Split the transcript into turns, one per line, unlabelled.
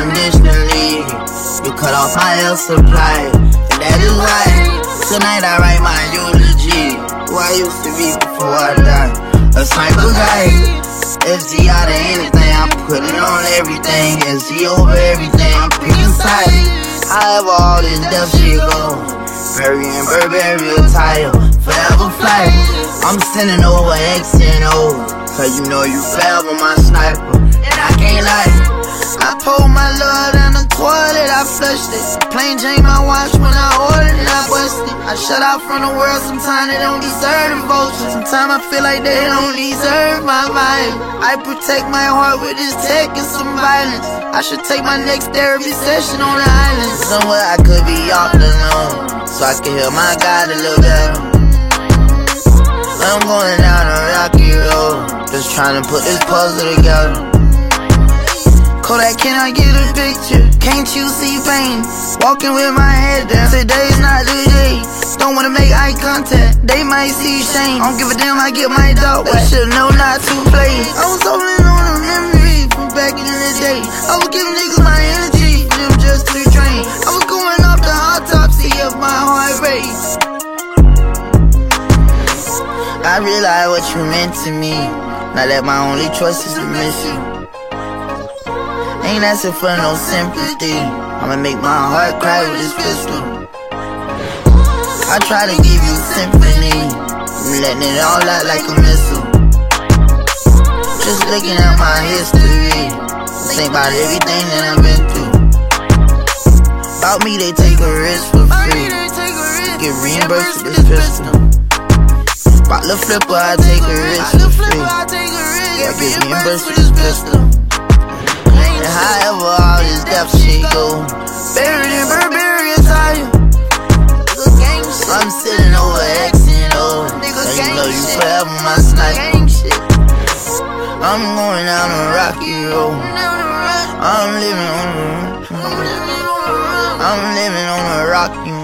unconditionally. You cut off my air supply, and that is why tonight I write my eulogy. Who I used to be before I died. A sniper guy, SG out of anything, I put it on everything. SG over everything, I'm picking sides. However all this death shit go, Perry and Burberry attire, forever fly. I'm sending over X and O, cause you know you forever my sniper, and I can't lie. I pulled my love down the toilet, I flushed it. Plain Jane my watch when I ordered it, I busted. I shut out from the world, sometimes they don't deserve the vulture. Sometimes I feel like they don't deserve my vibe. I protect my heart with this tech and some violence. I should take my next therapy session on the island. Somewhere I could be off alone, so I can hear my God a little better. I'm going down a rocky road, just trying to put this puzzle together. Kodak, can I get a picture? Can't you see pain? Walking with my head down, today's not the day. Don't wanna make eye contact, they might see shame. I don't give a damn, I get my dog wet, should know not to play. I was holding on a memory from back in the day. I was giving niggas my energy, them just to drain. I was going off the autopsy of my heart rate. I realize what you meant to me, now that my only choice is to miss you. Ain't asking for no sympathy, I'ma make my heart cry with this pistol. I try to give you symphony, I'm letting it all out like a missile. Just looking at my history, think about everything that I've been through. About me they take a risk for free, get reimbursed with this pistol. About the flipper I take a risk for free, I get reimbursed with this pistol. And however all this death shit go, buried in Burberry attire. I'm sitting over X and O, and you know you forever my sniper. I'm going down a rocky road, I'm living on a rocky road.